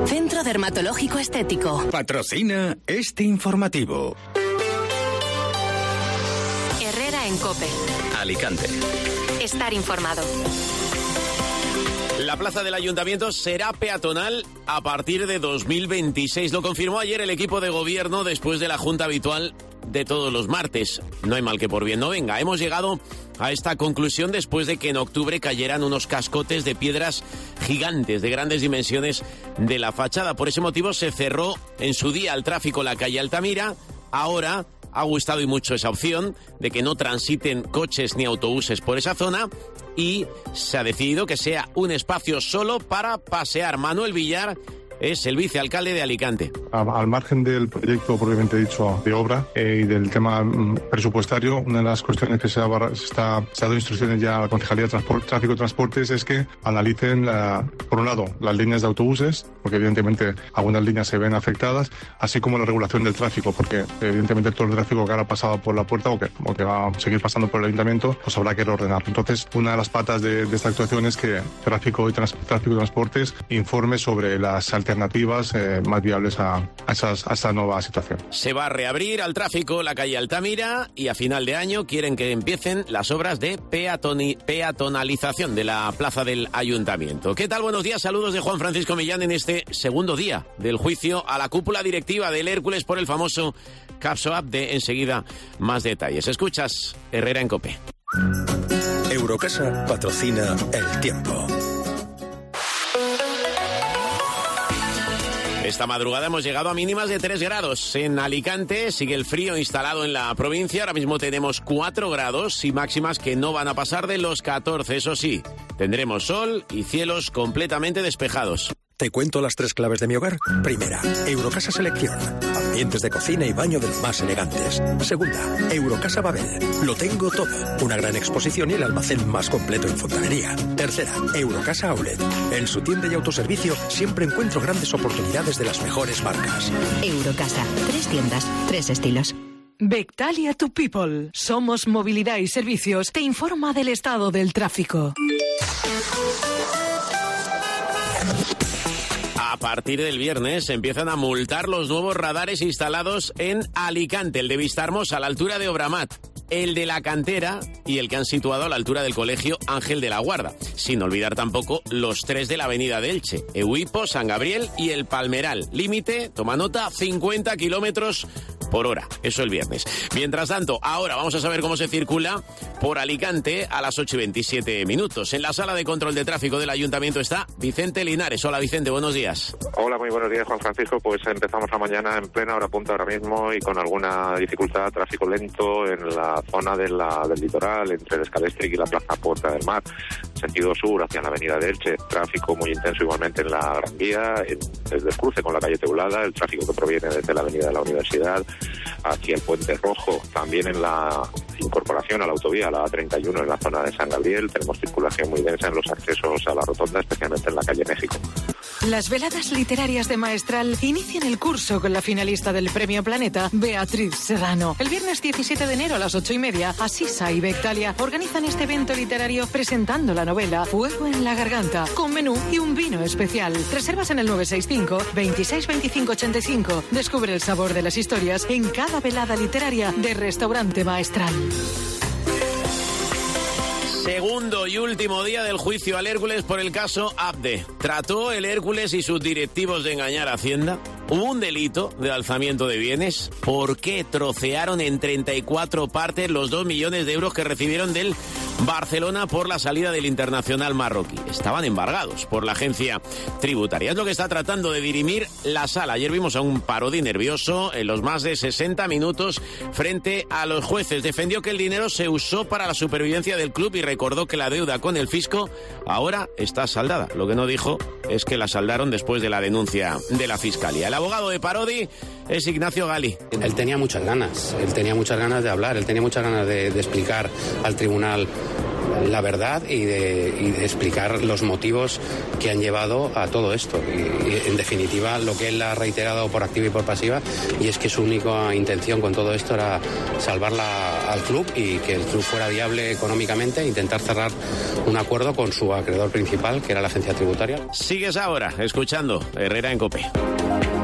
Centro Dermatológico Estético. Patrocina este informativo. Herrera en COPE. Alicante. Estar informado. La plaza del Ayuntamiento será peatonal a partir de 2026. Lo confirmó ayer el equipo de gobierno después de la junta habitual de todos los martes. No hay mal que por bien no venga. Hemos llegado a esta conclusión después de que en octubre cayeran unos cascotes de piedras gigantes de grandes dimensiones de la fachada. Por ese motivo se cerró en su día al tráfico la calle Altamira. Ahora ha gustado y mucho esa opción de que no transiten coches ni autobuses por esa zona y se ha decidido que sea un espacio solo para pasear. Manuel Villar es el vicealcalde de Alicante. Al margen del proyecto propiamente dicho de obra y del tema presupuestario, una de las cuestiones que se ha dado instrucciones ya a la Concejalía de Tráfico y Transportes es que analicen, por un lado, las líneas de autobuses, porque evidentemente algunas líneas se ven afectadas, así como la regulación del tráfico, porque evidentemente todo el tráfico que ahora ha pasado por la puerta o que va a seguir pasando por el Ayuntamiento, pues habrá que reordenar. Entonces, una de las patas de esta actuación es que Tráfico y Transportes informe sobre las alternativas más viables a esta nueva situación. Se va a reabrir al tráfico la calle Altamira y a final de año quieren que empiecen las obras de peatonalización de la plaza del Ayuntamiento. ¿Qué tal? Buenos días, saludos de Juan Francisco Millán en este segundo día del juicio a la cúpula directiva del Hércules por el famoso Capsoap. De enseguida más detalles. Escuchas Herrera en COPE. Eurocasa patrocina El Tiempo. Esta madrugada hemos llegado a mínimas de 3 grados. En Alicante sigue el frío instalado en la provincia. Ahora mismo tenemos 4 grados y máximas que no van a pasar de los 14. Eso sí, tendremos sol y cielos completamente despejados. ¿Te cuento las 3 claves de mi hogar? Primera, Eurocasa Selección. Ambientes de cocina y baño de los más elegantes. Segunda, Eurocasa Babel. Lo tengo todo. Una gran exposición y el almacén más completo en fontanería. Tercera, Eurocasa Outlet. En su tienda y autoservicio siempre encuentro grandes oportunidades de las mejores marcas. Eurocasa. 3 tiendas, 3 estilos. Bectalia to People. Somos Movilidad y Servicios. Te informa del estado del tráfico. A partir del viernes se empiezan a multar los nuevos radares instalados en Alicante, el de Vistahermosa a la altura de Obramat, el de La Cantera y el que han situado a la altura del colegio Ángel de la Guarda. Sin olvidar tampoco los 3 de la avenida de Elche, Ehuipo, San Gabriel y el Palmeral. Límite, toma nota, 50 kilómetros por hora. Eso el viernes. Mientras tanto, ahora vamos a saber cómo se circula por Alicante a las 8:27. En la sala de control de tráfico del Ayuntamiento está Vicente Linares. Hola Vicente, buenos días. Hola, muy buenos días Juan Francisco. Pues empezamos la mañana en plena hora punta ahora mismo y con alguna dificultad, tráfico lento en la zona del litoral, entre el Escalestric y la Plaza Puerta del Mar, sentido sur hacia la avenida de Elche. Tráfico muy intenso igualmente en la Gran Vía, desde el cruce con la calle Teulada, el tráfico que proviene desde la avenida de la Universidad hacia el Puente Rojo, también en la incorporación a la autovía, a la A31 en la zona de San Gabriel. Tenemos circulación muy densa en los accesos a la rotonda, especialmente en la calle México. Las veladas literarias de Maestral inician el curso con la finalista del Premio Planeta, Beatriz Serrano. El viernes 17 de enero a las 8:30, Asisa y Bectalia organizan este evento literario presentando la novela Fuego en la Garganta, con menú y un vino especial. Reservas en el 965 26 25 85. Descubre el sabor de las historias en cada velada literaria de Restaurante Maestral. Segundo y último día del juicio al Hércules por el caso Abde. ¿Trató el Hércules y sus directivos de engañar a Hacienda? ¿Hubo un delito de alzamiento de bienes? ¿Por qué trocearon en 34 partes los 2 millones de euros que recibieron del Barcelona por la salida del internacional marroquí? Estaban embargados por la agencia tributaria. Es lo que está tratando de dirimir la sala. Ayer vimos a un Parodi nervioso en los más de 60 minutos frente a los jueces. Defendió que el dinero se usó para la supervivencia del club y recordó que la deuda con el fisco ahora está saldada. Lo que no dijo es que la saldaron después de la denuncia de la Fiscalía. El abogado de Parodi es Ignacio Gali. Él tenía muchas ganas de hablar, él tenía muchas ganas de explicar al tribunal la verdad y de explicar los motivos que han llevado a todo esto. Y en definitiva, lo que él ha reiterado por activa y por pasiva, y es que su única intención con todo esto era salvar al club y que el club fuera viable económicamente e intentar cerrar un acuerdo con su acreedor principal, que era la agencia tributaria. Sigues ahora escuchando Herrera en COPE.